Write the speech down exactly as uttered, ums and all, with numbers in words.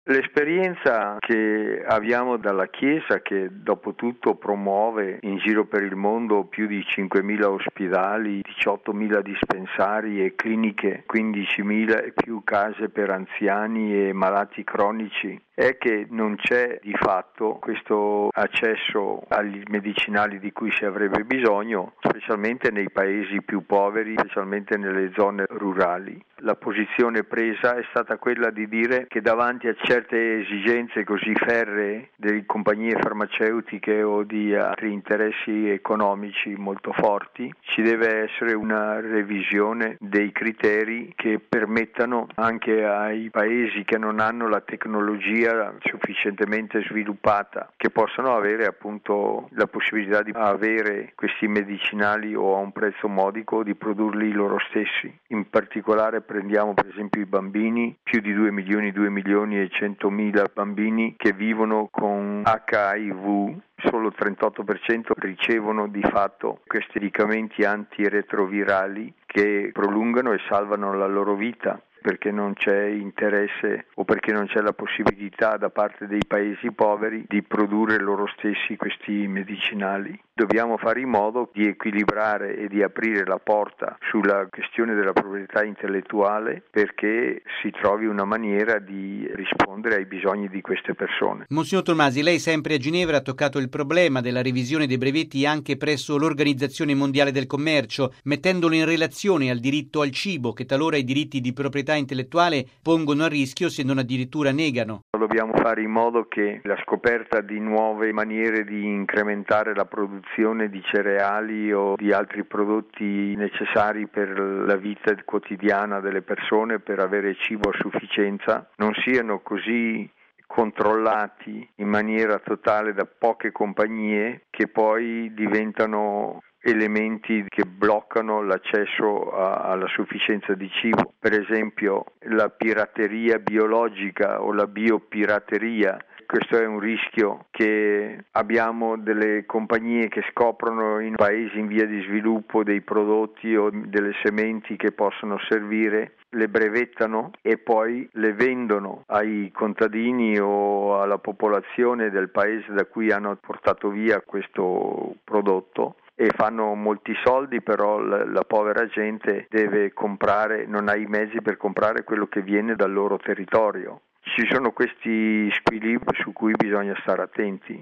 L'esperienza che abbiamo dalla Chiesa, che dopo tutto promuove in giro per il mondo più di cinquemila ospedali, diciottomila dispensari e cliniche, quindicimila e più case per anziani e malati cronici, è che non c'è di fatto questo accesso agli medicinali di cui si avrebbe bisogno, specialmente nei paesi più poveri, specialmente nelle zone rurali. La posizione presa è stata quella di dire che davanti a certe esigenze così ferree delle compagnie farmaceutiche o di altri interessi economici molto forti, ci deve essere una revisione dei criteri che permettano anche ai paesi che non hanno la tecnologia sufficientemente sviluppata, che possano avere appunto la possibilità di avere questi medicinali o a un prezzo modico, di produrli loro stessi. In particolare prendiamo per esempio i bambini, più di due milioni, due milioni e centomila bambini che vivono con acca i vu, solo il trentotto per cento ricevono di fatto questi medicamenti antiretrovirali che prolungano e salvano la loro vita, perché non c'è interesse o perché non c'è la possibilità da parte dei paesi poveri di produrre loro stessi questi medicinali. Dobbiamo fare in modo di equilibrare e di aprire la porta sulla questione della proprietà intellettuale, perché si trovi una maniera di rispondere ai bisogni di queste persone. Monsignor Tommasi, lei sempre a Ginevra ha toccato il problema della revisione dei brevetti anche presso l'Organizzazione Mondiale del Commercio, mettendolo in relazione al diritto al cibo, che talora i diritti di proprietà intellettuale pongono a rischio, se non addirittura negano. Dobbiamo fare in modo che la scoperta di nuove maniere di incrementare la produzione di cereali o di altri prodotti necessari per la vita quotidiana delle persone, per avere cibo a sufficienza, non siano così controllati in maniera totale da poche compagnie che poi diventano elementi che bloccano l'accesso a, alla sufficienza di cibo. Per esempio la pirateria biologica o la biopirateria. Questo è un rischio che abbiamo, delle compagnie che scoprono in paesi in via di sviluppo dei prodotti o delle sementi che possono servire, le brevettano e poi le vendono ai contadini o alla popolazione del paese da cui hanno portato via questo prodotto, e fanno molti soldi, però la, la povera gente deve comprare, non ha i mezzi per comprare quello che viene dal loro territorio. Ci sono questi squilibri su cui bisogna stare attenti.